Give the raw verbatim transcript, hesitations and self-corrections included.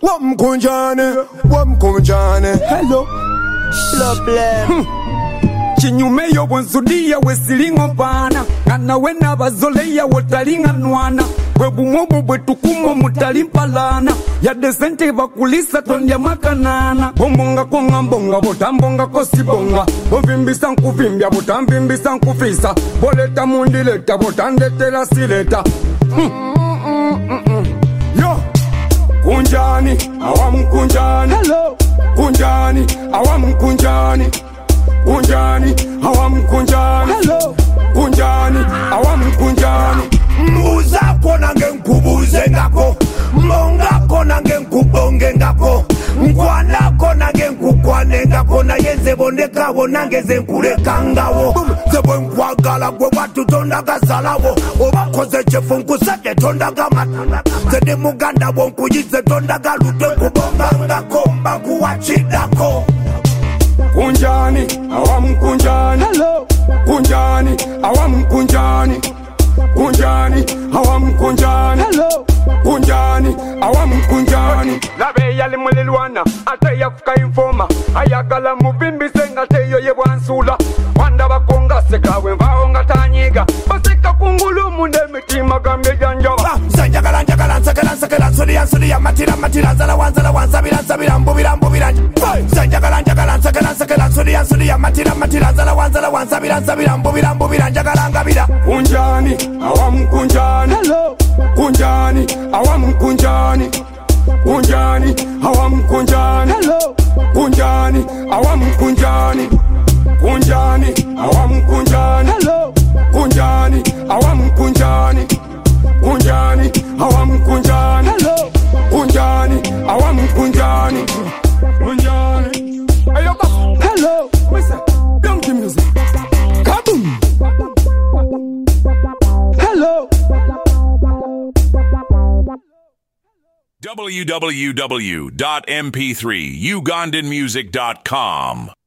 Wamkunjani, wamkunjani. Hello. Problem. Chinyume yo bwensudia wesilingo pana kana wena bazoleya wotalinga nwana bwebumobo bwetukumo mutalimpalana ya desente bakulisa tondia makanana bombonga konga mbonga botambonga kosibonga bovimbisa nkuvimbya botamvimbisa nkufisa boleta mundileta botandetela sileta hmm. Yo kunjani awamkunjani. Hello. Kunjani awamkunjani. Kunjani, awam kunjani. Hello. Kunjani, awam kunjani. Muza kona ngenkubuze ngako, monga kona ngenkubonge ngako, nkwana kona ngenkukwane ngako, na yenze bondeka wona ngeze nkuleka ngawo. Zebwe nkwagala gwe watu tonda gazalawo, obakoze chefu nkusade tonda gamata. Zede muganda wonkujize tonda galute kubonga ngako, mbaku wachidako. Kunjani, awam kunjani. Hello. Kunjani, awam kunjani. Kunjani, awam kunjani. Hello. Kunjani, awam kunjani. Labe yali mulilwana, ate yafuka informa. Ayagala mubimbi senga teyo ye wansula. Wanda bakonga seka wenvao nga tanyiga. Baseka kungulu munde mitima gambe janjaba. Sanjagala njagala nsakala nsakala suliya suliya matira matira zala wanzala wansabira nsabira mbubira mbubira. Sanjagala njagala nsakala nsakala suliya suliya matira matira zala wanzala wansabira nsabira mbubira mbubira njagala ngabira. Kunjani, awam kunjani. Hello. Kunjani, awam kunjani. Kunjani, awam kunjani. Hello. Kunjani, awam kunjani. Kunjani, awam kunjani. Hello. Kunjani, awam kunjani. Kunjani, awam kunjani. Hello. Kunjani, awam kunjani. Kunjani. Ayo ba. Hello. What's up? Donkey music. Kaboom. Hello. w w w dot m p three ugandan music dot com